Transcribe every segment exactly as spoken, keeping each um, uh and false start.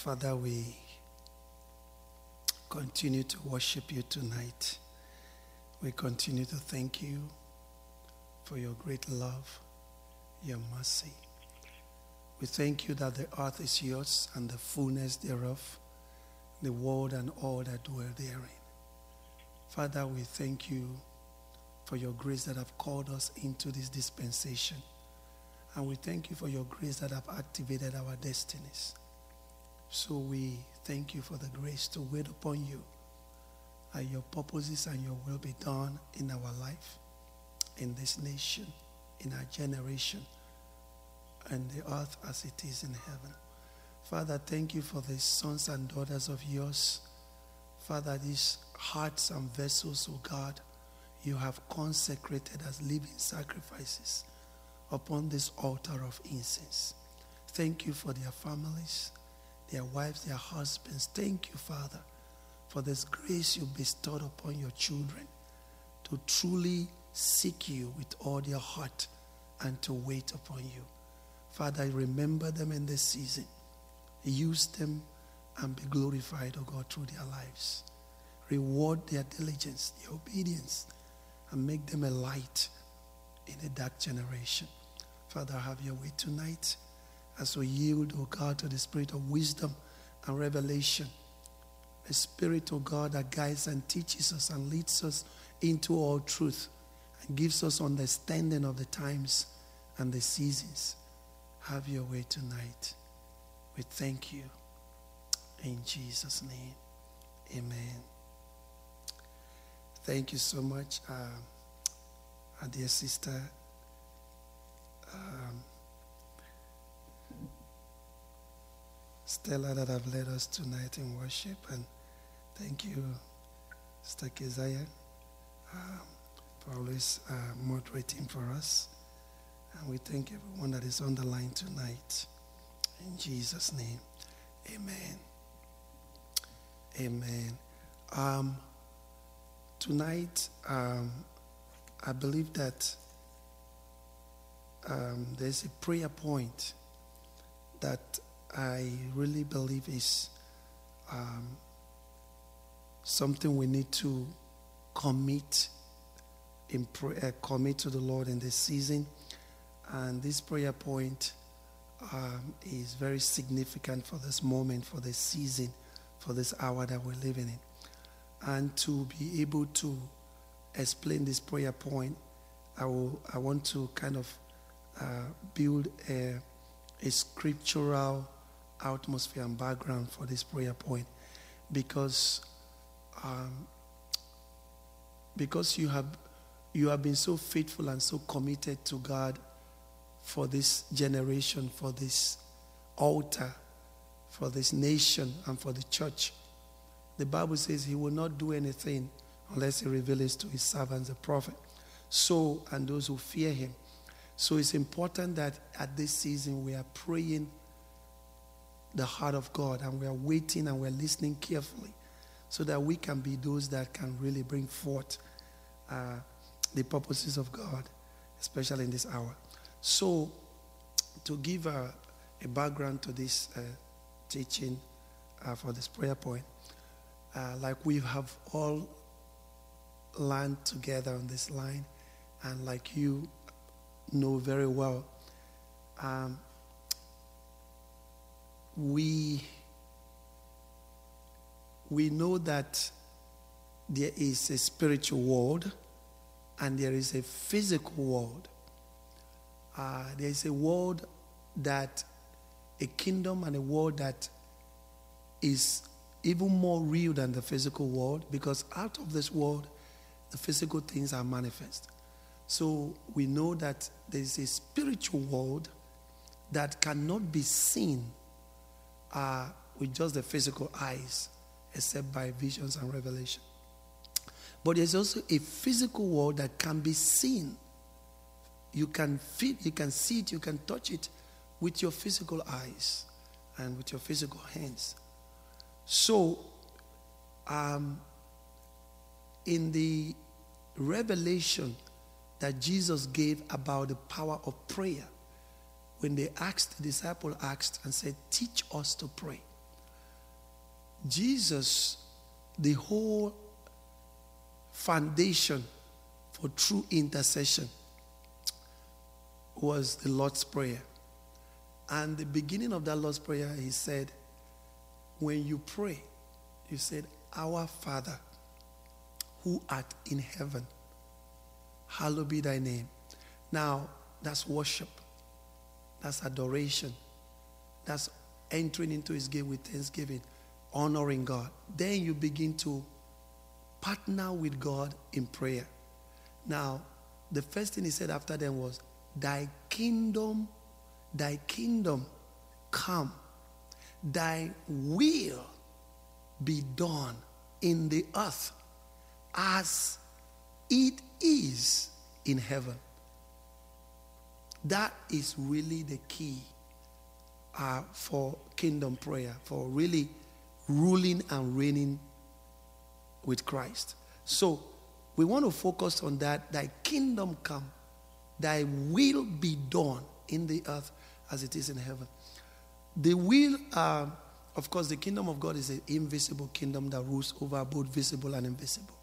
Father, we continue to worship you tonight. We continue to thank you for your great love, your mercy. We thank you that the earth is yours and the fullness thereof, the world and all that dwell therein. Father, we thank you for your grace that have called us into this dispensation. And we thank you for your grace that have activated our destinies. So we thank you for the grace to wait upon you, and your purposes and your will be done in our life, in this nation, in our generation, and the earth as it is in heaven. Father, thank you for the sons and daughters of yours. Father, these hearts and vessels, oh God, you have consecrated as living sacrifices upon this altar of incense. Thank you for their families, their wives, their husbands. Thank you, Father, for this grace you bestowed upon your children to truly seek you with all their heart and to wait upon you. Father, remember them in this season. Use them and be glorified, O God, through their lives. Reward their diligence, their obedience, and make them a light in a dark generation. Father, have your way tonight as we yield, O God, to the spirit of wisdom and revelation. The spirit, O God, that guides and teaches us and leads us into all truth and gives us understanding of the times and the seasons. Have your way tonight. We thank you. In Jesus' name, amen. Thank you so much, uh, our dear sister. Um, Stella, that have led us tonight in worship, and thank you, Sister Keziah, um, for always uh, moderating for us. And we thank everyone that is on the line tonight. In Jesus' name, amen. Amen. Um, tonight, um, I believe that um, there's a prayer point that I really believe is um, something we need to commit in prayer, uh, commit to the Lord in this season. And this prayer point um, is very significant for this moment, for this season, for this hour that we're living in. And to be able to explain this prayer point, I will. I want to kind of uh, build a, a scriptural atmosphere and background for this prayer point, because um, because you have you have been so faithful and so committed to God for this generation, for this altar, for this nation, and for the church. The Bible says he will not do anything unless he reveals to his servants, the prophet, so and those who fear him. So it's important that at this season we are praying the heart of God, and we are waiting and we're listening carefully so that we can be those that can really bring forth uh, the purposes of God, especially in this hour. So to give a, a background to this uh, teaching uh, for this prayer point, uh, like we have all learned together on this line, and like you know very well, um, we we know that there is a spiritual world and there is a physical world. Uh, there is a world that, a kingdom and a world that is even more real than the physical world, because out of this world, the physical things are manifest. So we know that there is a spiritual world that cannot be seen uh, with just the physical eyes, except by visions and revelation. But there's also a physical world that can be seen. You can feel, you can see it, you can touch it with your physical eyes and with your physical hands. So, um, in the revelation that Jesus gave about the power of prayer, when they asked, the disciple asked and said, teach us to pray. Jesus, the whole foundation for true intercession was the Lord's Prayer. And the beginning of that Lord's Prayer, he said, when you pray, you said, Our Father, who art in heaven, hallowed be thy name. Now, that's worship. That's adoration. That's entering into his gate with thanksgiving, honoring God. Then you begin to partner with God in prayer. Now, the first thing he said after them was, Thy kingdom, thy kingdom come, thy will be done in the earth as it is in heaven. That is really the key uh, for kingdom prayer, for really ruling and reigning with Christ. So we want to focus on that. Thy kingdom come, thy will be done in the earth as it is in heaven. The will, uh, of course, the kingdom of God is an invisible kingdom that rules over both visible and invisible.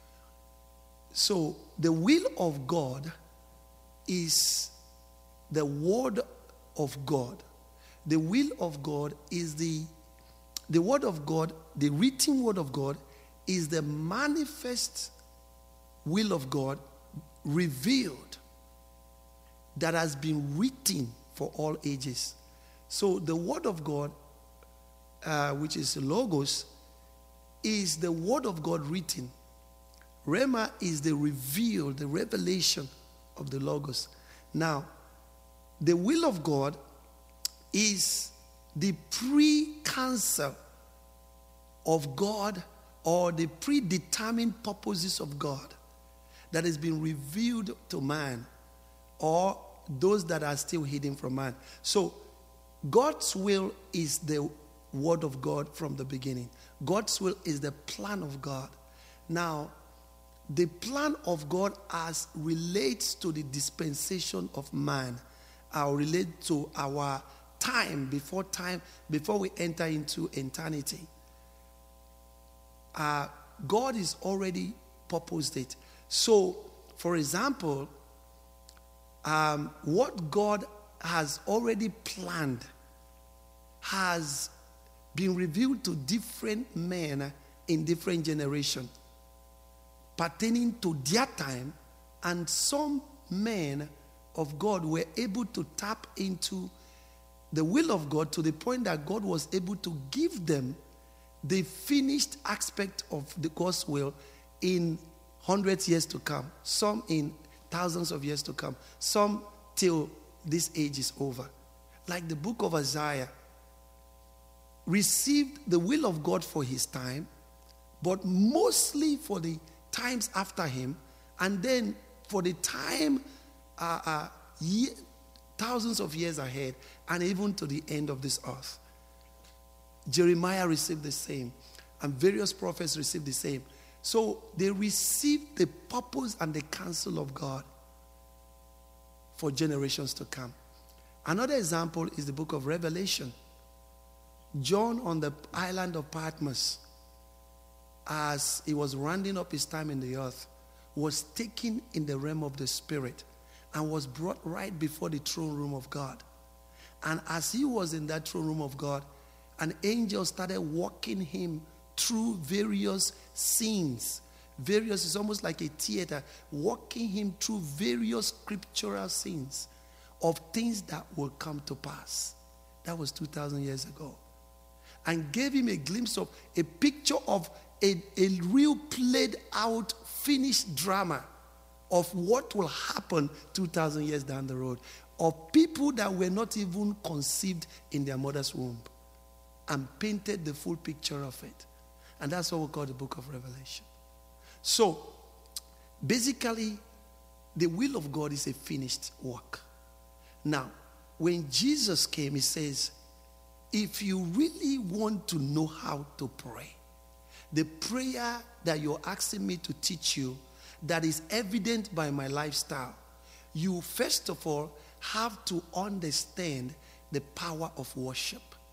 So the will of God is the word of God. The will of God is the, the word of God, the written word of God is the manifest will of God revealed that has been written for all ages. So the word of God, uh, which is Logos, is the word of God written. Rhema is the reveal, the revelation of the Logos. Now, the will of God is the pre-counsel of God or the predetermined purposes of God that has been revealed to man or those that are still hidden from man. So, God's will is the word of God from the beginning. God's will is the plan of God. Now, the plan of God as relates to the dispensation of man, or relate to our time, before time, before we enter into eternity. Uh, God is already purposed it. So, for example, um, what God has already planned has been revealed to different men in different generations, pertaining to their time, and some men of God were able to tap into the will of God to the point that God was able to give them the finished aspect of the God's will in hundreds years to come, some in thousands of years to come, some till this age is over. Like the book of Isaiah received the will of God for his time, but mostly for the times after him, and then for the time uh, uh, year, thousands of years ahead, and even to the end of this earth. Jeremiah received the same, and various prophets received the same. So they received the purpose and the counsel of God for generations to come. Another example is the book of Revelation. John on the island of Patmos, as he was rounding up his time in the earth, was taken in the realm of the spirit and was brought right before the throne room of God. And as he was in that throne room of God, an angel started walking him through various scenes. Various, it's almost like a theater, walking him through various scriptural scenes of things that will come to pass. That was two thousand years ago. And gave him a glimpse of a picture of a, a real played out, finished drama of what will happen two thousand years down the road. Of people that were not even conceived in their mother's womb. And painted the full picture of it. And that's what we call the book of Revelation. So, basically, the will of God is a finished work. Now, when Jesus came, he says, if you really want to know how to pray, the prayer that you're asking me to teach you, that is evident by my lifestyle, you first of all have to understand the power of worship.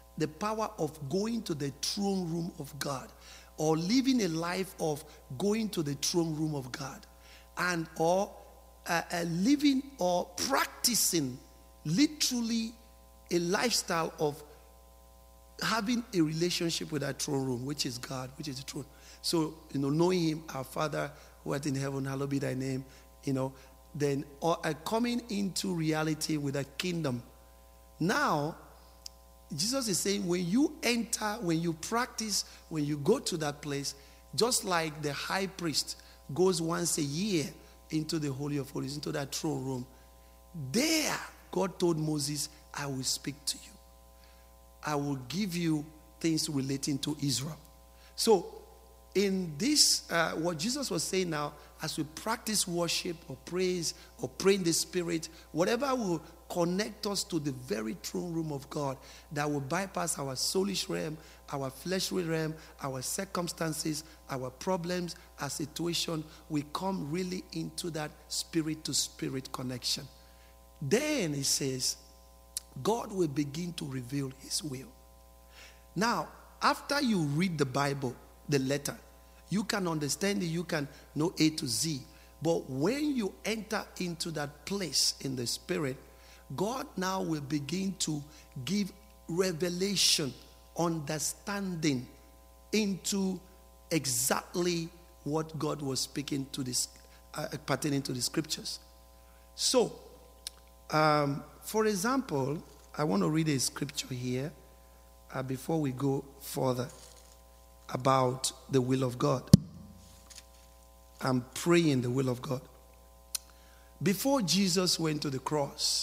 the power of going to the throne room of God, or living a life of going to the throne room of God, and or uh, uh, living or practicing literally a lifestyle of having a relationship with that throne room, which is God, which is the throne. So, you know, knowing him, our Father who art in heaven, hallowed be thy name, you know, then or uh, coming into reality with a kingdom. Now, Jesus is saying when you enter, when you practice, when you go to that place, just like the high priest goes once a year into the Holy of Holies, into that throne room, there God told Moses, I will speak to you. I will give you things relating to Israel. So, in this, uh, what Jesus was saying now, as we practice worship or praise or pray in the Spirit, whatever will connect us to the very throne room of God, that will bypass our soulish realm, our fleshly realm, our circumstances, our problems, our situation, we come really into that spirit-to-spirit connection. Then he says, God will begin to reveal his will. Now, after you read the Bible, the letter, you can understand it, you can know A to Z. But when you enter into that place in the Spirit, God now will begin to give revelation, understanding into exactly what God was speaking to this, uh, pertaining to the scriptures. So, um, for example, I want to read a scripture here uh, before we go further about the will of God. I'm praying the will of God. Before Jesus went to the cross,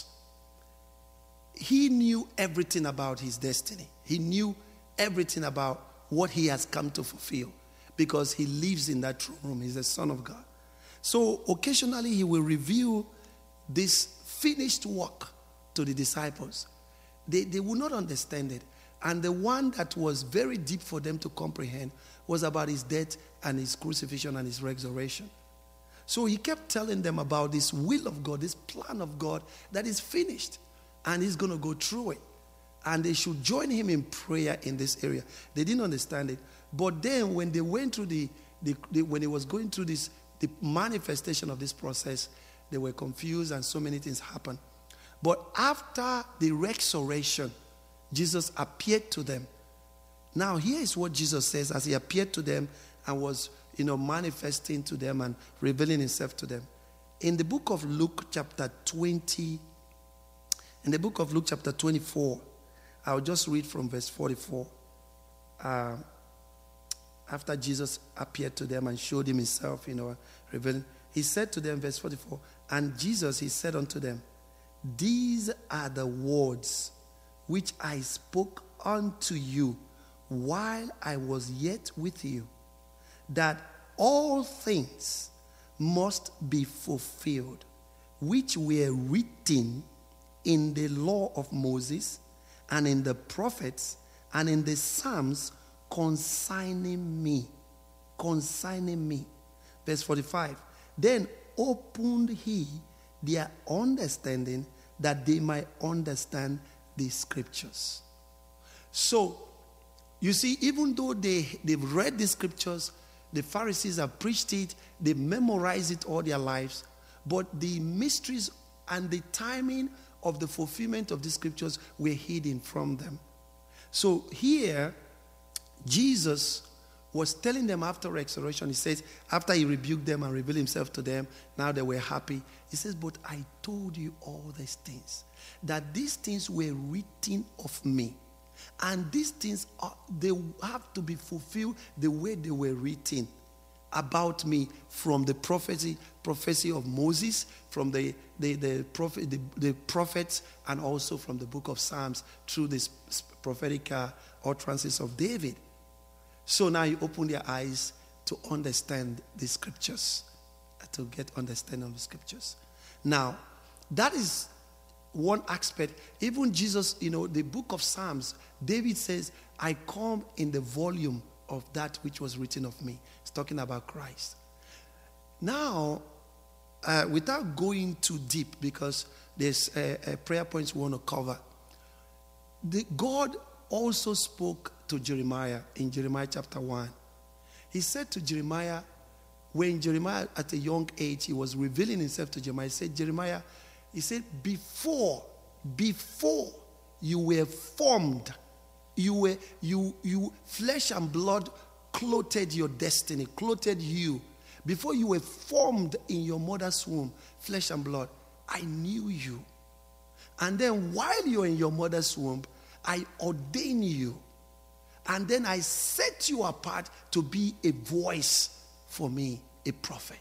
he knew everything about his destiny. He knew everything about what he has come to fulfill because he lives in that throne room. He's the Son of God. So occasionally he will reveal this finished work to the disciples. They, they will not understand it. And the one that was very deep for them to comprehend was about his death and his crucifixion and his resurrection. So he kept telling them about this will of God, this plan of God that is finished. And he's going to go through it. And they should join him in prayer in this area. They didn't understand it. But then when they went through the, the, the when he was going through this, the manifestation of this process, they were confused and so many things happened. But after the resurrection, Jesus appeared to them. Now, here is what Jesus says as he appeared to them and was, you know, manifesting to them and revealing himself to them. In the book of Luke chapter twenty, in the book of Luke chapter twenty-four, I'll just read from verse forty-four. Uh, after Jesus appeared to them and showed him himself, you know, revealing, he said to them, verse forty-four, and Jesus, he said unto them, these are the words which I spoke unto you while I was yet with you, that all things must be fulfilled, which were written in the law of Moses and in the prophets and in the Psalms concerning me. Concerning me. Verse forty-five. Then opened he their understanding that they might understand the scriptures. So, you see, even though they, they've read the scriptures, the Pharisees have preached it, they memorized it all their lives, but the mysteries and the timing of the fulfillment of the scriptures were hidden from them. So here, Jesus was telling them after resurrection, he says, after he rebuked them and revealed himself to them, now they were happy. He says, but I told you all these things, that these things were written of me. And these things, are, they have to be fulfilled the way they were written about me from the prophecy prophecy of Moses, from the, the, the, prophet, the, the prophets, and also from the book of Psalms through this prophetic uh, utterances of David. So now you open their eyes to understand the scriptures, to get understanding of the scriptures. Now, that is one aspect. Even Jesus, you know, the book of Psalms, David says, I come in the volume of that which was written of me. It's talking about Christ. Now, uh, without going too deep, because there's uh, uh, prayer points we want to cover, the God also spoke to Jeremiah in Jeremiah chapter one. He said to Jeremiah, when Jeremiah at a young age, he was revealing himself to Jeremiah, he said, Jeremiah, he said, before, before you were formed, you were, you, you, flesh and blood clothed your destiny, clothed you. Before you were formed in your mother's womb, flesh and blood, I knew you. And then while you're in your mother's womb, I ordained you. And then I set you apart to be a voice for me, a prophet.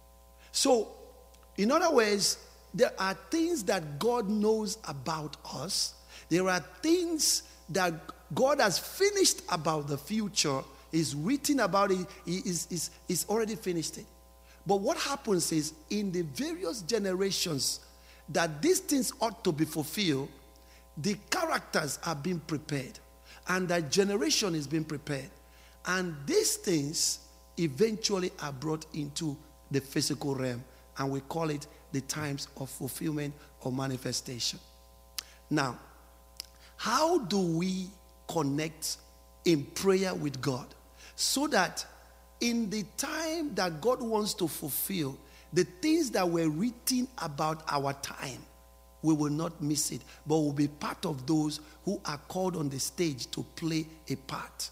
So, in other words, there are things that God knows about us. There are things that God has finished about the future. Is written about it. He is, is, is already finished it. But what happens is, in the various generations that these things ought to be fulfilled, the characters are being prepared. And that generation is being prepared. And these things eventually are brought into the physical realm. And we call it the times of fulfillment or manifestation. Now, how do we connect in prayer with God? So that in the time that God wants to fulfill the things that were written about our time, we will not miss it, but will be part of those who are called on the stage to play a part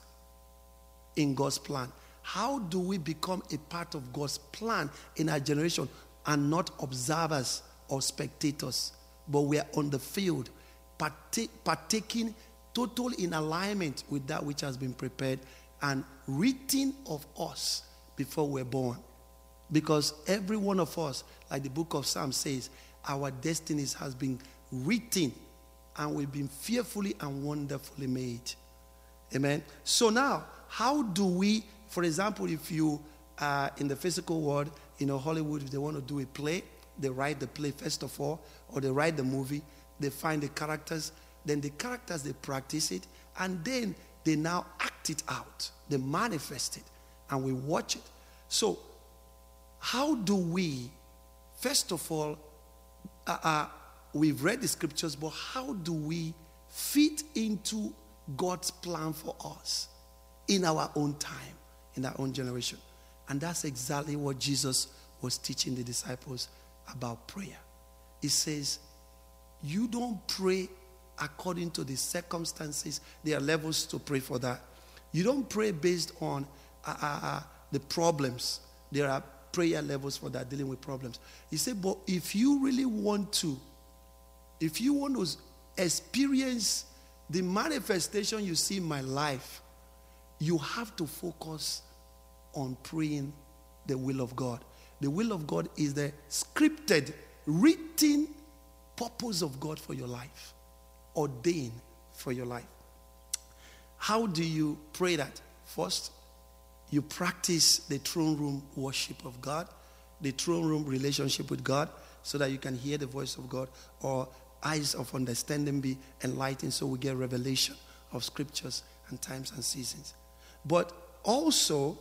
in God's plan. How do we become a part of God's plan in our generation and not observers or spectators, but we are on the field, partake, partaking total in alignment with that which has been prepared and written of us before we're born? Because every one of us, like the book of Psalms says, our destinies has been written and we've been fearfully and wonderfully made. Amen. So now, how do we, for example, if you are in the physical world, you know, Hollywood, if they want to do a play, they write the play first of all, or they write the movie, they find the characters, then the characters, they practice it, and then they now act it out. They manifest it, and we watch it. So, how do we, first of all, uh, uh, we've read the scriptures, but how do we fit into God's plan for us in our own time, in our own generation? And that's exactly what Jesus was teaching the disciples about prayer. He says, you don't pray according to the circumstances. There are levels to pray for that. You don't pray based on uh, uh, uh, the problems. There are prayer levels for that, dealing with problems. He said, but if you really want to, if you want to experience the manifestation you see in my life, you have to focus on praying the will of God. The will of God is the scripted, written purpose of God for your life, ordained for your life. How do you pray that? First, you practice the throne room worship of God, the throne room relationship with God, so that you can hear the voice of God, or eyes of understanding be enlightened, so we get revelation of scriptures and times and seasons. But also,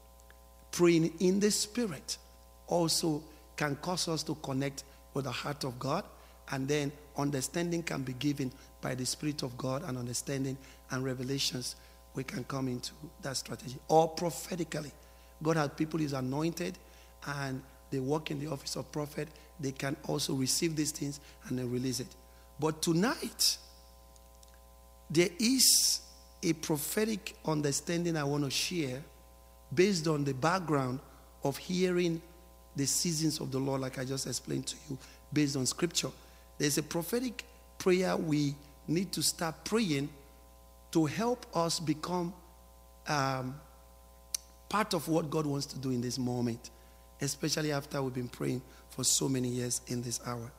praying in the Spirit also can cause us to connect with the heart of God, and then understanding can be given by the Spirit of God, and understanding and revelations, we can come into that strategy. Or prophetically, God has people who is anointed and they work in the office of prophet. They can also receive these things and then release it. But tonight, there is a prophetic understanding I want to share based on the background of hearing the seasons of the Lord, like I just explained to you, based on scripture. There's a prophetic prayer we need to start praying to help us become um, part of what God wants to do in this moment, especially after we've been praying for so many years in this hour.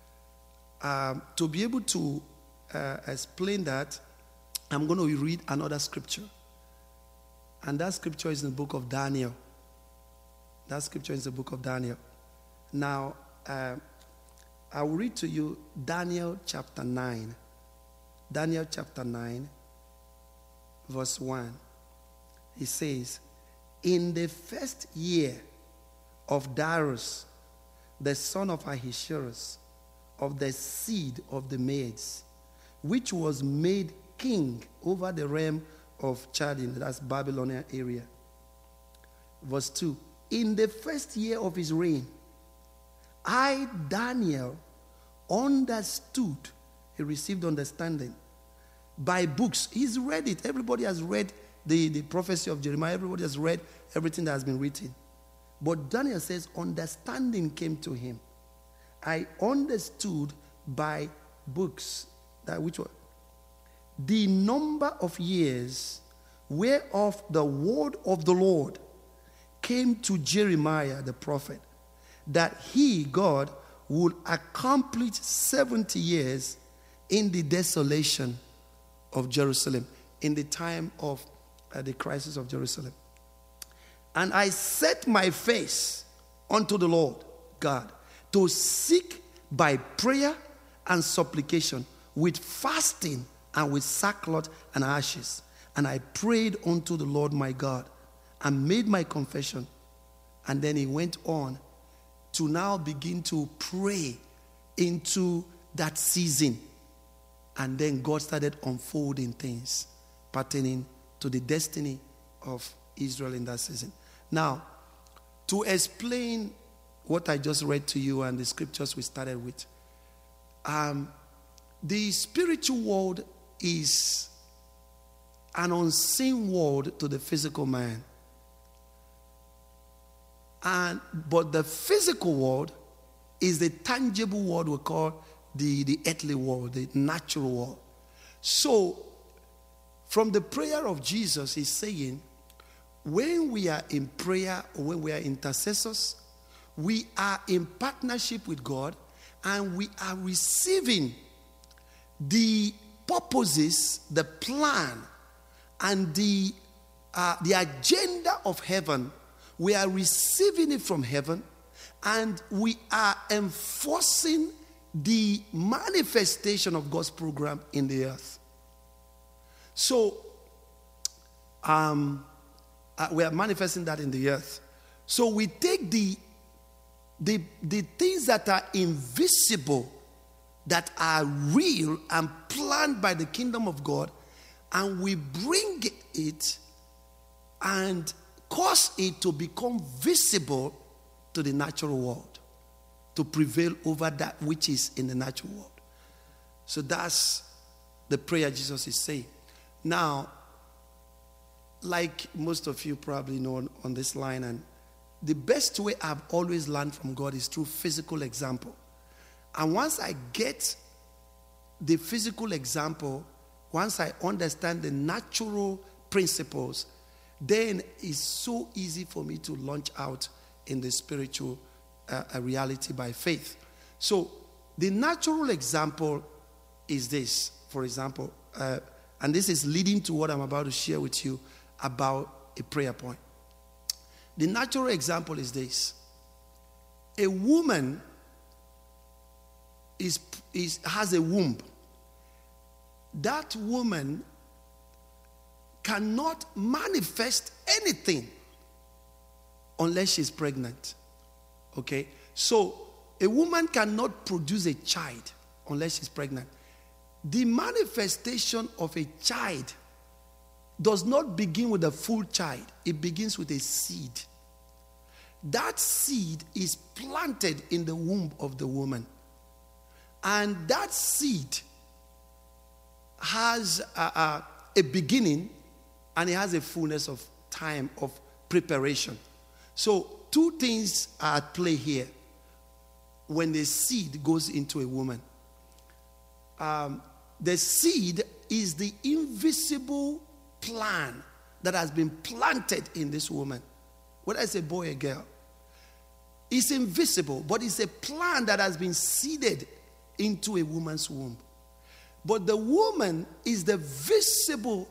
Um, to be able to uh, explain that, I'm going to read another scripture. And that scripture is in the book of Daniel. That scripture is the book of Daniel. Now, uh, I will read to you Daniel chapter nine. Daniel chapter nine, verse one. He says, in the first year of Darius, the son of Ahasuerus, of the seed of the Medes, which was made king over the realm of Chaldea, that's Babylonian area. Verse two. In the first year of his reign, I, Daniel, understood, he received understanding by books. He's read it. Everybody has read the, the prophecy of Jeremiah. Everybody has read everything that has been written. But Daniel says, understanding came to him. I understood by books. That which one? The number of years whereof the word of the Lord came to Jeremiah the prophet, that he, God, would accomplish seventy years in the desolation of Jerusalem, in the time of uh, the crisis of Jerusalem. And I set my face unto the Lord God to seek by prayer and supplication with fasting and with sackcloth and ashes. And I prayed unto the Lord my God and made my confession. And then he went on to now begin to pray into that season. And then God started unfolding things pertaining to the destiny of Israel in that season. Now, to explain what I just read to you and the scriptures we started with, um, the spiritual world is an unseen world to the physical man. And but the physical world is the tangible world we call the, the earthly world, the natural world. So, from the prayer of Jesus, he's saying, when we are in prayer or when we are intercessors, we are in partnership with God and we are receiving the purposes, the plan, and the, uh, the agenda of heaven. We are receiving it from heaven and we are enforcing the manifestation of God's program in the earth. So, um, uh, we are manifesting that in the earth. So we take the, the, the things that are invisible, that are real and planned by the kingdom of God, and we bring it and cause it to become visible to the natural world, to prevail over that which is in the natural world. So that's the prayer Jesus is saying. Now, like most of you probably know on, on this line, and the best way I've always learned from God is through physical example. And once I get the physical example, once I understand the natural principles, then it's so easy for me to launch out in the spiritual uh, reality by faith. So the natural example is this, for example, uh, and this is leading to what I'm about to share with you about a prayer point. The natural example is this. A woman is, is, has a womb. That woman cannot manifest anything unless she's pregnant. Okay? So, a woman cannot produce a child unless she's pregnant. The manifestation of a child does not begin with a full child. It begins with a seed. That seed is planted in the womb of the woman. And that seed has a, a, a beginning and it has a fullness of time of preparation. So two things are at play here when the seed goes into a woman. Um, the seed is the invisible plan that has been planted in this woman. Whether it's a boy or a girl. It's invisible, but it's a plan that has been seeded into a woman's womb. But the woman is the visible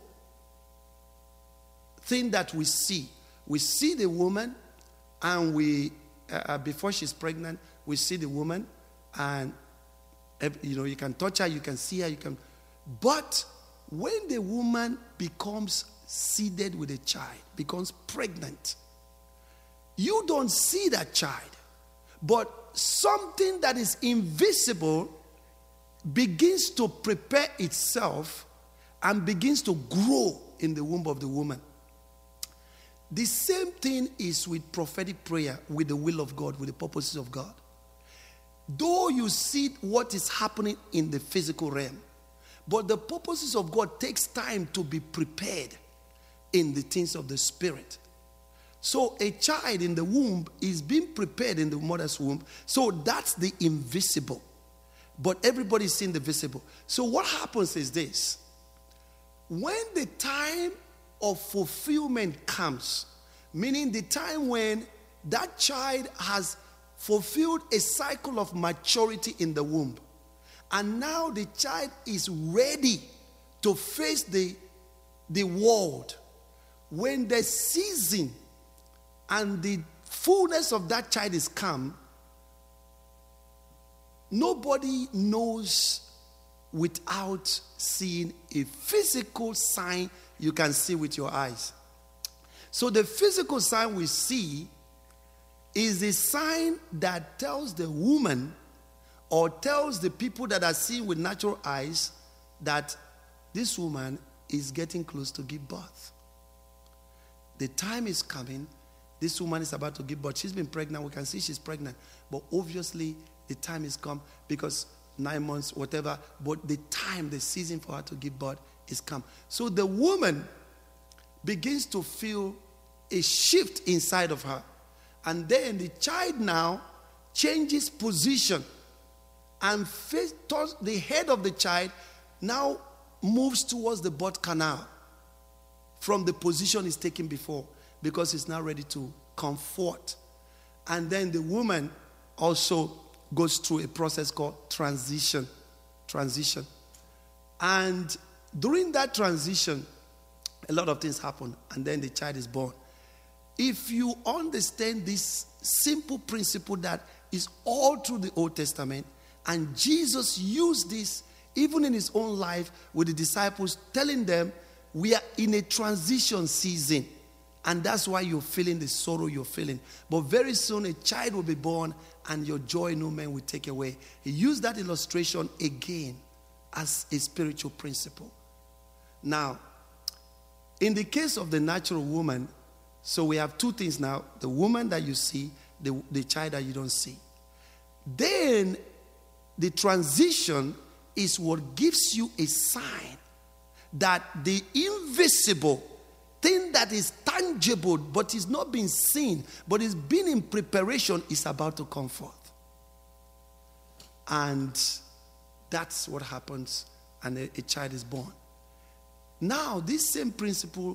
thing that we see. We see the woman, and we, uh, before she's pregnant, we see the woman, and you know, you can touch her, you can see her, you can. But when the woman becomes seeded with a child, becomes pregnant, you don't see that child, but something that is invisible begins to prepare itself and begins to grow in the womb of the woman. The same thing is with prophetic prayer, with the will of God, with the purposes of God. Though you see what is happening in the physical realm, but the purposes of God takes time to be prepared in the things of the spirit. So a child in the womb is being prepared in the mother's womb. So that's the invisible. But everybody's seeing the visible. So what happens is this. When the time of fulfillment comes, meaning the time when that child has fulfilled a cycle of maturity in the womb, and now the child is ready to face the, the world, when the season and the fullness of that child is come, nobody knows without seeing a physical sign you can see with your eyes. So the physical sign we see is a sign that tells the woman or tells the people that are seeing with natural eyes that this woman is getting close to give birth. The time is coming. This woman is about to give birth. She's been pregnant. We can see she's pregnant. But obviously, the time has come because nine months, whatever. But the time, the season for her to give birth is come. So the woman begins to feel a shift inside of her. And then the child now changes position. And face towards the head of the child now moves towards the birth canal from the position it's taken before, because it's now ready to come forth. And then the woman also goes through a process called transition. Transition. And during that transition, a lot of things happen, and then the child is born. If you understand this simple principle that is all through the Old Testament, and Jesus used this even in his own life with the disciples, telling them we are in a transition season. And that's why you're feeling the sorrow you're feeling. But very soon a child will be born and your joy no man will take away. He used that illustration again as a spiritual principle. Now, in the case of the natural woman, so we have two things now. The woman that you see, the, the child that you don't see. Then the transition is what gives you a sign that the invisible thing that is tangible but is not being seen, but is being in preparation, is about to come forth. And that's what happens, and a, a child is born. Now, this same principle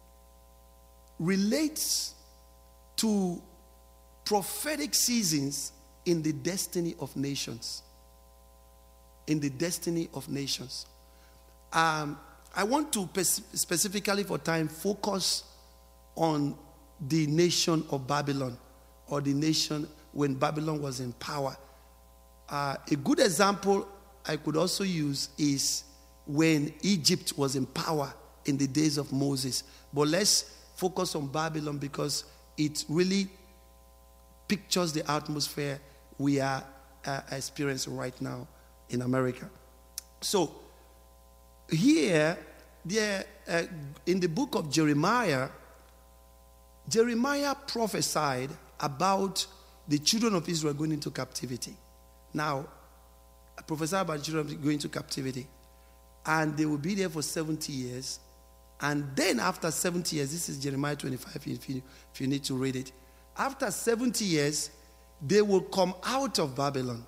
relates to prophetic seasons in the destiny of nations. In the destiny of nations. Um, I want to specifically for time focus on the nation of Babylon, or the nation when Babylon was in power. Uh, a good example I could also use is when Egypt was in power in the days of Moses. But let's focus on Babylon because it really pictures the atmosphere we are uh, experiencing right now in America. So, here, there, uh, in the book of Jeremiah, Jeremiah prophesied about the children of Israel going into captivity. Now, I prophesied about the children going into captivity. And they will be there for seventy years. And then after seventy years, this is Jeremiah twenty-five, if you, if you need to read it. After seventy years, they will come out of Babylon.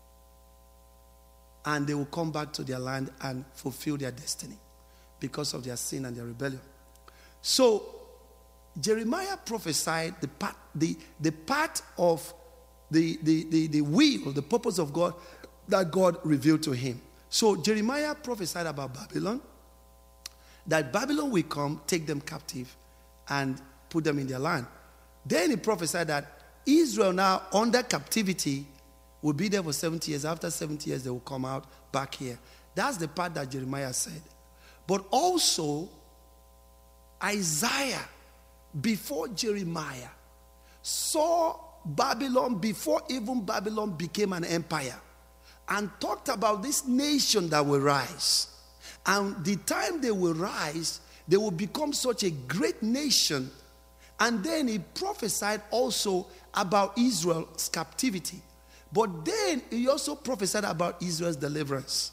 And they will come back to their land and fulfill their destiny because of their sin and their rebellion. So, Jeremiah prophesied the part, the, the part of the, the, the, the will, the purpose of God that God revealed to him. So, Jeremiah prophesied about Babylon, that Babylon will come, take them captive, and put them in their land. Then he prophesied that Israel now under captivity will be there for seventy years. After seventy years, they will come out back here. That's the part that Jeremiah said. But also, Isaiah, before Jeremiah, saw Babylon before even Babylon became an empire, and talked about this nation that will rise. And the time they will rise, they will become such a great nation. And then he prophesied also about Israel's captivity. But then he also prophesied about Israel's deliverance.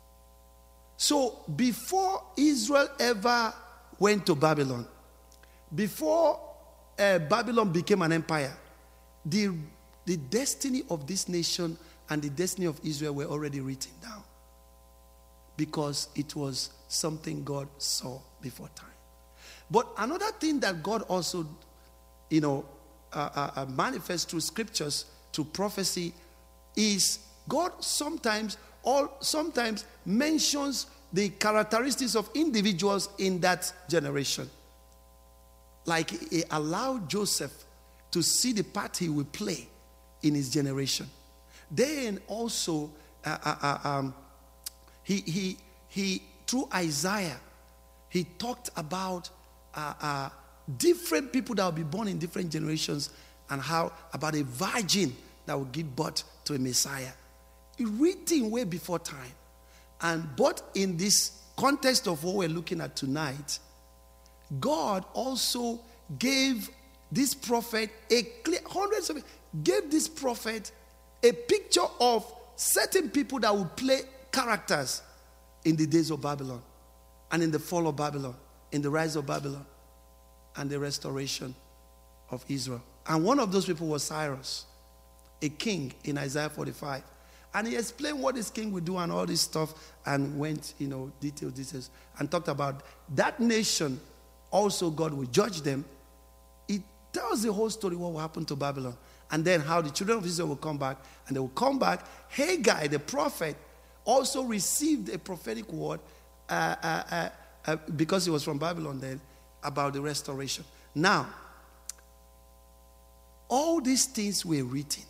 So before Israel ever went to Babylon, before uh, Babylon became an empire, the, the destiny of this nation and the destiny of Israel were already written down. Because it was something God saw before time. But another thing that God also, you know, uh, uh, manifests through scriptures, through prophecy, is God sometimes or sometimes mentions the characteristics of individuals in that generation. Like he allowed Joseph to see the part he will play in his generation. Then also, uh, uh, uh, um, he he he through Isaiah, he talked about uh, uh, different people that will be born in different generations, and how about a virgin that will give birth to a Messiah. Written way before time. And but in this context of what we're looking at tonight, God also gave this prophet a clear, hundreds of gave this prophet a picture of certain people that would play characters in the days of Babylon, and in the fall of Babylon, in the rise of Babylon, and the restoration of Israel. And one of those people was Cyrus, a king in Isaiah forty-five. And he explained what this king would do and all this stuff, and went, you know, details, details, and talked about that nation. Also, God will judge them. It tells the whole story what will happen to Babylon, and then how the children of Israel will come back, and they will come back. Haggai, the prophet, also received a prophetic word uh, uh, uh, uh, because he was from Babylon then, about the restoration. Now, all these things were written.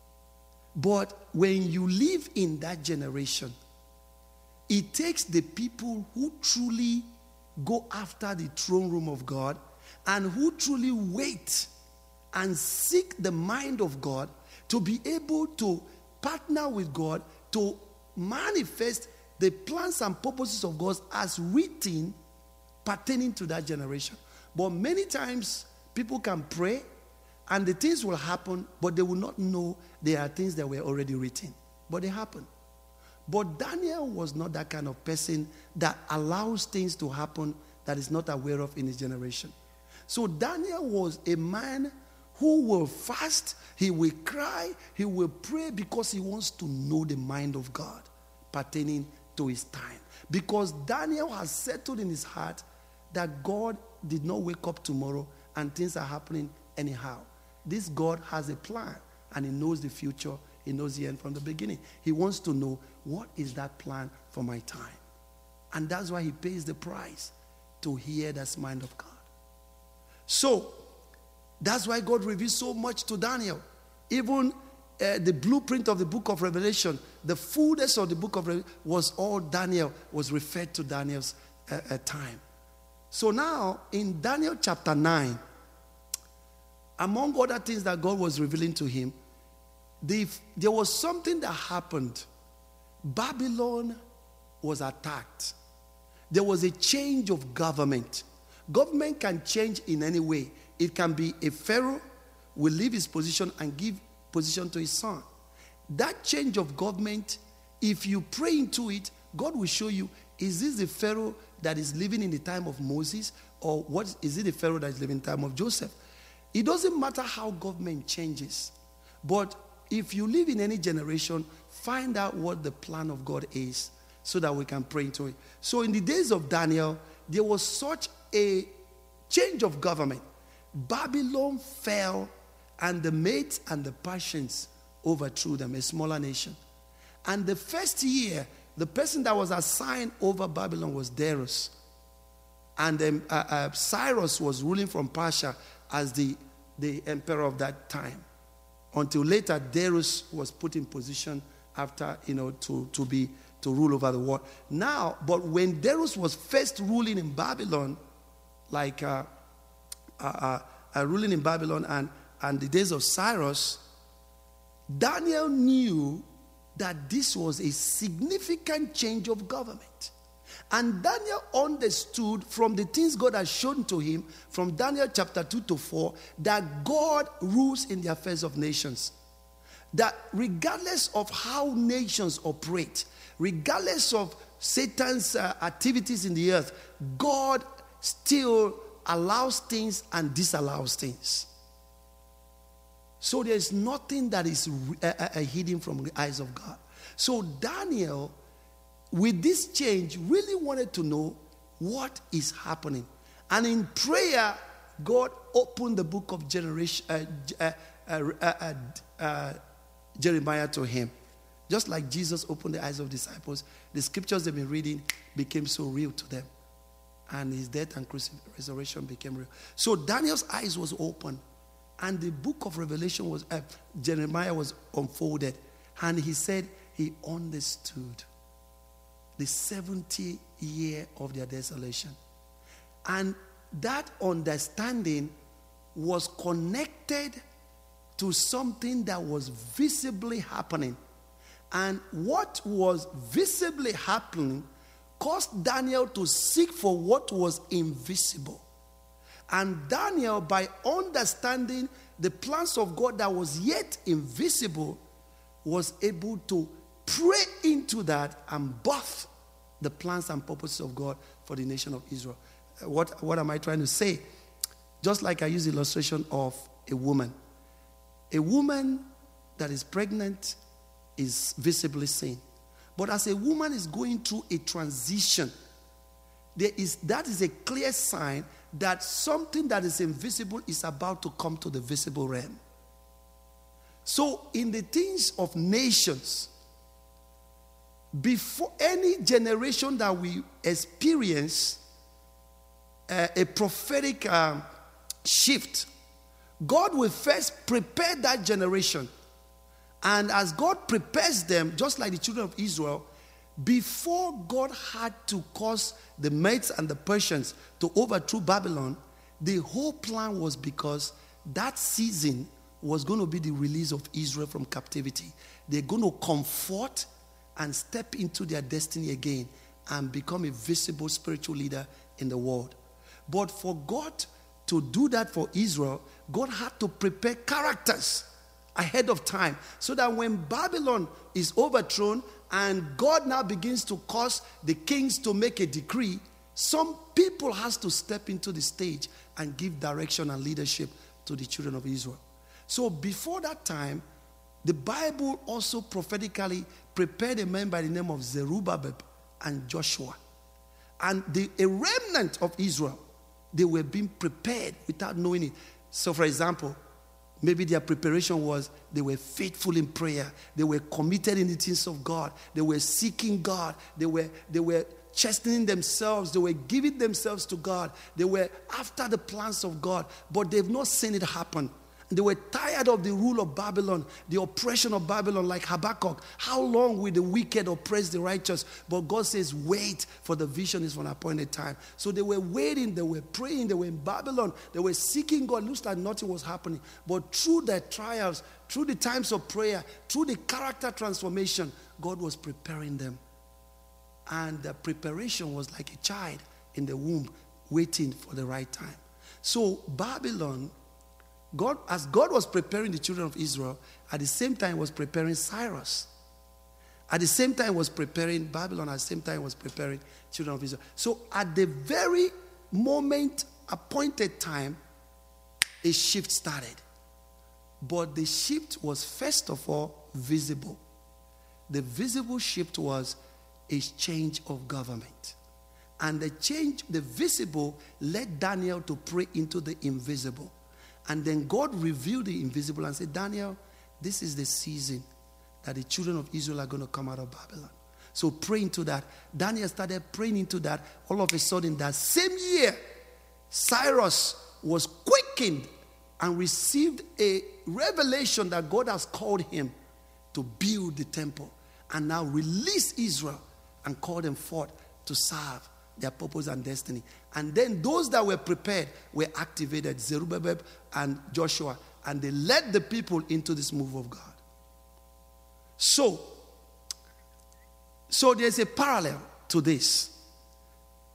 But when you live in that generation, it takes the people who truly go after the throne room of God and who truly wait and seek the mind of God to be able to partner with God to manifest the plans and purposes of God as written pertaining to that generation. But many times people can pray and the things will happen, but they will not know there are things that were already written. But they happen. But Daniel was not that kind of person that allows things to happen that is not aware of in his generation. So Daniel was a man who will fast, he will cry, he will pray because he wants to know the mind of God pertaining to his time. Because Daniel has settled in his heart that God did not wake up tomorrow and things are happening anyhow. This God has a plan, and he knows the future. He knows the end from the beginning. He wants to know, what is that plan for my time? And that's why he pays the price to hear that mind of God. So, that's why God reveals so much to Daniel. Even uh, the blueprint of the book of Revelation, the fullness of the book of Revelation was all Daniel, was referred to Daniel's uh, uh, time. So now, in Daniel chapter nine, among other things that God was revealing to him, the, there was something that happened. Babylon was attacked. There was a change of government. Government can change in any way. It can be a pharaoh will leave his position and give position to his son. That change of government, if you pray into it, God will show you, is this the pharaoh that is living in the time of Moses, or what is it the pharaoh that is living in the time of Joseph? It doesn't matter how government changes, but if you live in any generation, find out what the plan of God is so that we can pray into it. So in the days of Daniel, there was such a change of government. Babylon fell, and the Medes and the Persians overthrew them, a smaller nation. And the first year, the person that was assigned over Babylon was Darius. And um, uh, uh, Cyrus was ruling from Persia as the, the emperor of that time. Until later, Darius was put in position after, you know, to, to be, to rule over the world. Now, but when Darius was first ruling in Babylon, like uh, uh, uh, uh, ruling in Babylon and, and the days of Cyrus, Daniel knew that this was a significant change of government. And Daniel understood from the things God had shown to him, from Daniel chapter two to four, that God rules in the affairs of nations. That regardless of how nations operate, regardless of Satan's uh, activities in the earth, God still allows things and disallows things. So there's nothing that is uh, uh, hidden from the eyes of God. So Daniel, with this change, really wanted to know what is happening. And in prayer, God opened the book of generation, uh, uh, uh, uh, uh, Jeremiah to him. Just like Jesus opened the eyes of disciples, the scriptures they've been reading became so real to them. And his death and resurrection became real. So Daniel's eyes was open. And the book of Revelation was, uh, Jeremiah was unfolded. And he said he understood the seventy year of their desolation. And that understanding was connected to something that was visibly happening. And what was visibly happening caused Daniel to seek for what was invisible. And Daniel, by understanding the plans of God that was yet invisible, was able to pray into that and birth the plans and purposes of God for the nation of Israel. What, what am I trying to say? Just like I use the illustration of a woman. A woman that is pregnant is visibly seen. But as a woman is going through a transition, there is, that is a clear sign that something that is invisible is about to come to the visible realm. So in the things of nations, before any generation that we experience uh, a prophetic um, shift, God will first prepare that generation. And as God prepares them, just like the children of Israel, before God had to cause the Medes and the Persians to overthrow Babylon, the whole plan was because that season was going to be the release of Israel from captivity. They're going to comfort and step into their destiny again and become a visible spiritual leader in the world. But for God to do that for Israel, God had to prepare characters ahead of time, so that when Babylon is overthrown and God now begins to cause the kings to make a decree, some people has to step into the stage and give direction and leadership to the children of Israel. So before that time, the Bible also prophetically prepared a man by the name of Zerubbabel and Joshua. And the, a remnant of Israel, they were being prepared without knowing it. So for example, maybe their preparation was they were faithful in prayer. They were committed in the things of God. They were seeking God. They were, they were chastening themselves. They were giving themselves to God. They were after the plans of God, but they've not seen it happen. They were tired of the rule of Babylon, the oppression of Babylon, like Habakkuk. How long will the wicked oppress the righteous? But God says, wait, for the vision is for an appointed time. So they were waiting, they were praying, they were in Babylon, they were seeking God. Looks like nothing was happening. But through their trials, through the times of prayer, through the character transformation, God was preparing them. And the preparation was like a child in the womb, waiting for the right time. So Babylon, God, as God was preparing the children of Israel, at the same time was preparing Cyrus. At the same time was preparing Babylon. At the same time was preparing children of Israel. So at the very moment, appointed time, a shift started. But the shift was first of all visible. The visible shift was a change of government. And the change, the visible, led Daniel to pray into the invisible. And then God revealed the invisible and said, Daniel, this is the season that the children of Israel are going to come out of Babylon. So pray into that. Daniel started praying into that. All of a sudden, that same year, Cyrus was quickened and received a revelation that God has called him to build the temple and now release Israel and call them forth to serve their purpose and destiny. And then those that were prepared were activated, Zerubbabel and Joshua, and they led the people into this move of God. So, so there's a parallel to this.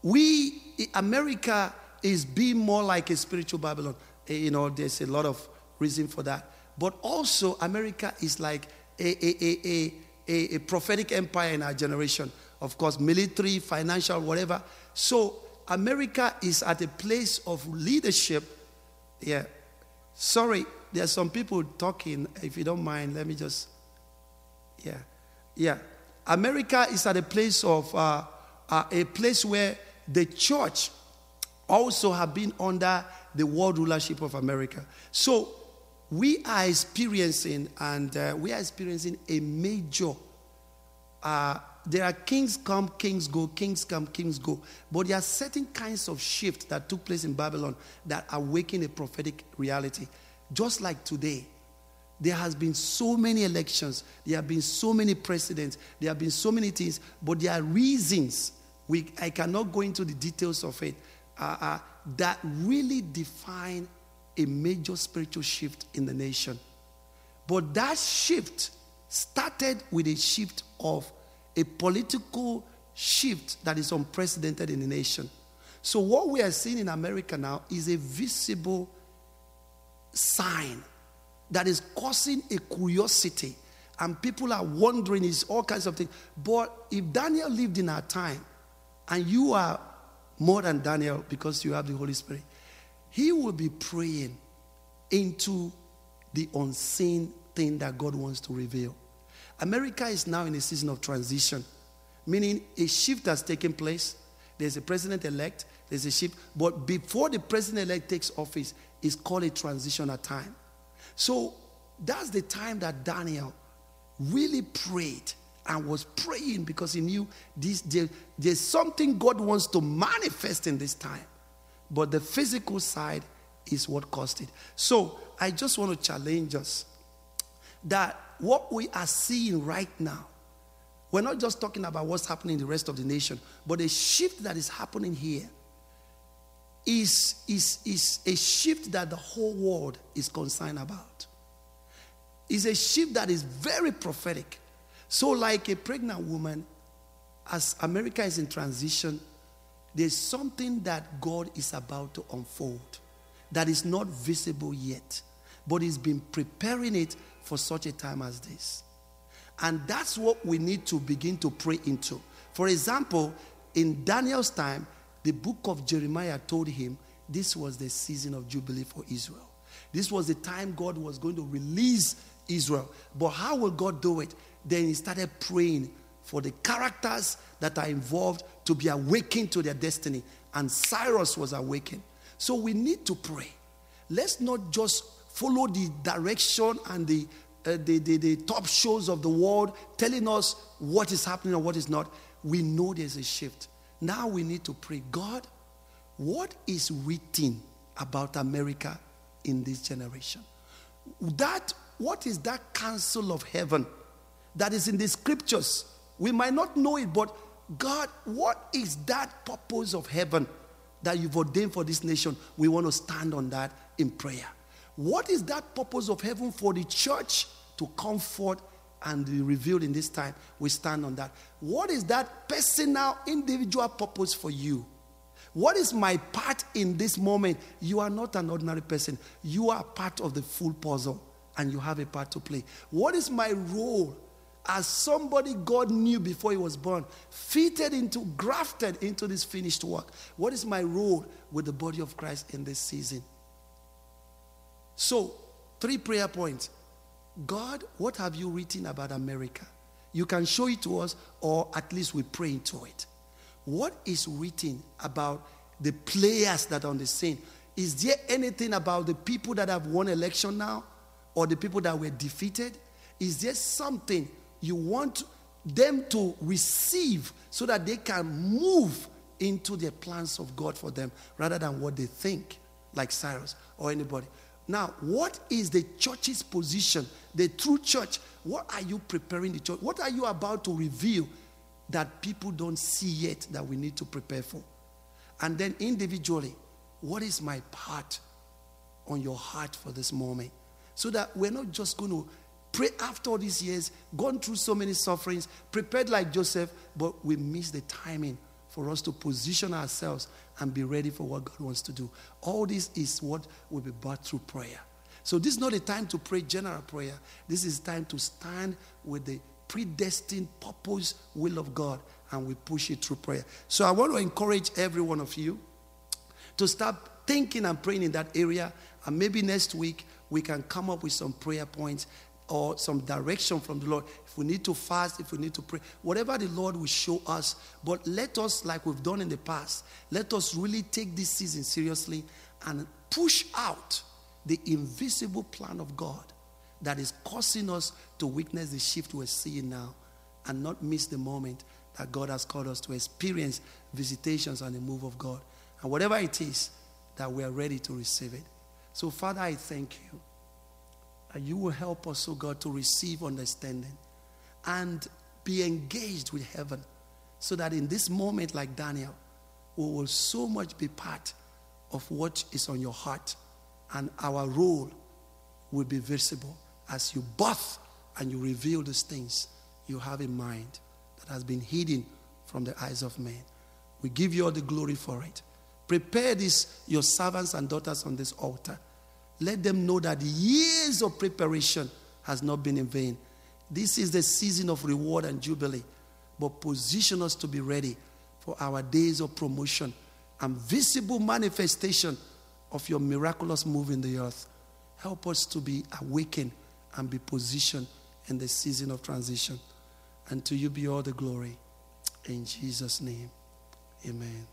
we, America is being more like a spiritual Babylon. You know, there's a lot of reason for that. But also, America is like a, a, a, a, a, a prophetic empire in our generation. Of course, military, financial, whatever. So, America is at a place of leadership. Yeah. Sorry, there are some people talking. If you don't mind, let me just... Yeah. Yeah. America is at a place of... Uh, uh, a place where the church also have been under the world rulership of America. So, we are experiencing, and uh, we are experiencing a major... Uh, there are kings come, kings go, kings come, kings go. But there are certain kinds of shifts that took place in Babylon that awaken a prophetic reality. Just like today, there has been so many elections, there have been so many presidents, there have been so many things, but there are reasons, we, I cannot go into the details of it, uh, uh, that really define a major spiritual shift in the nation. But that shift started with a shift of a political shift that is unprecedented in the nation. So what we are seeing in America now is a visible sign that is causing a curiosity, and people are wondering, is all kinds of things. But if Daniel lived in our time, and you are more than Daniel because you have the Holy Spirit, he will be praying into the unseen thing that God wants to reveal. America is now in a season of transition, meaning a shift has taken place. There's a president-elect, there's a shift. But before the president-elect takes office, it's called a transitional time. So that's the time that Daniel really prayed and was praying because he knew this, there, there's something God wants to manifest in this time. But the physical side is what caused it. So I just want to challenge us that what we are seeing right now, we're not just talking about what's happening in the rest of the nation, but a shift that is happening here is, is, is a shift that the whole world is concerned about. It's a shift that is very prophetic. So like a pregnant woman, as America is in transition, there's something that God is about to unfold that is not visible yet, but He's been preparing it for such a time as this. And that's what we need to begin to pray into. For example, in Daniel's time, the book of Jeremiah told him this was the season of Jubilee for Israel. This was the time God was going to release Israel. But how will God do it? Then he started praying for the characters that are involved to be awakened to their destiny. And Cyrus was awakened. So we need to pray. Let's not just follow the direction and the, uh, the, the, the top shows of the world telling us what is happening and what is not. We know there's a shift. Now we need to pray, God, what is written about America in this generation? That, what is that counsel of heaven that is in the scriptures? We might not know it, but God, what is that purpose of heaven that you've ordained for this nation? We want to stand on that in prayer. What is that purpose of heaven for the church to comfort and be revealed in this time? We stand on that. What is that personal, individual purpose for you? What is my part in this moment? You are not an ordinary person. You are part of the full puzzle, and you have a part to play. What is my role as somebody God knew before he was born, fitted into, grafted into this finished work? What is my role with the body of Christ in this season? So, three prayer points. God, what have you written about America? You can show it to us, or at least we pray into it. What is written about the players that are on the scene? Is there anything about the people that have won election now, or the people that were defeated? Is there something you want them to receive so that they can move into the plans of God for them rather than what they think, like Cyrus or anybody? Now, what is the church's position, the true church? What are you preparing the church? What are you about to reveal that people don't see yet that we need to prepare for? And then individually, what is my part on your heart for this moment? So that we're not just going to pray after all these years, gone through so many sufferings, prepared like Joseph, but we miss the timing for us to position ourselves and be ready for what God wants to do. All this is what will be brought through prayer. So this is not a time to pray general prayer. This is time to stand with the predestined purpose, will of God, and we push it through prayer. So I want to encourage every one of you to start thinking and praying in that area. And maybe next week we can come up with some prayer points or some direction from the Lord. If we need to fast, if we need to pray, whatever the Lord will show us. But let us, like we've done in the past, let us really take this season seriously and push out the invisible plan of God that is causing us to witness the shift we're seeing now and not miss the moment that God has called us to experience visitations and the move of God. And whatever it is, that we are ready to receive it. So, Father, I thank you. And you will help us, oh God, to receive understanding and be engaged with heaven so that in this moment, like Daniel, we will so much be part of what is on your heart, and our role will be visible as you birth and you reveal these things you have in mind that has been hidden from the eyes of men. We give you all the glory for it. Prepare this, your servants and daughters on this altar. Let them know that years of preparation has not been in vain. This is the season of reward and jubilee. But position us to be ready for our days of promotion and visible manifestation of your miraculous move in the earth. Help us to be awakened and be positioned in the season of transition. And to you be all the glory. In Jesus' name, amen.